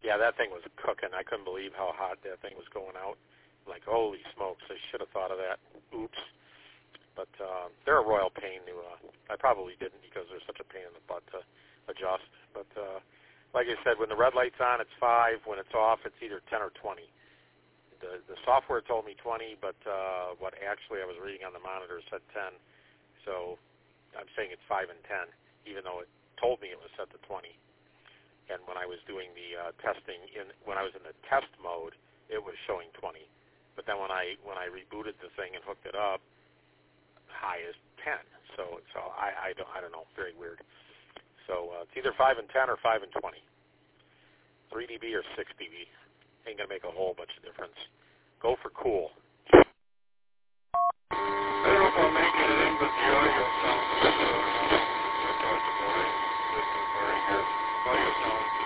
Yeah, that thing was cooking. I couldn't believe how hot that thing was going out. Like, holy smokes, I should have thought of that. Oops. But they're a royal pain to, I probably didn't because they're such a pain in the butt to adjust. But like I said, when the red light's on, it's 5. When it's off, it's either 10 or 20. The software told me 20, but what actually I was reading on the monitor said 10. So I'm saying it's 5 and 10, even though it told me it was set to 20. And when I was doing the testing, when I was in the test mode, it was showing 20. But then when I rebooted the thing and hooked it up, high is 10. So I don't know, very weird. So it's either 5 and 10 or 5 and 20. 3 dB or 6 dB. Ain't gonna make a whole bunch of difference. Go for cool. I don't know if I'll make it in, but the audio sounds good. This is very good. Audio sounds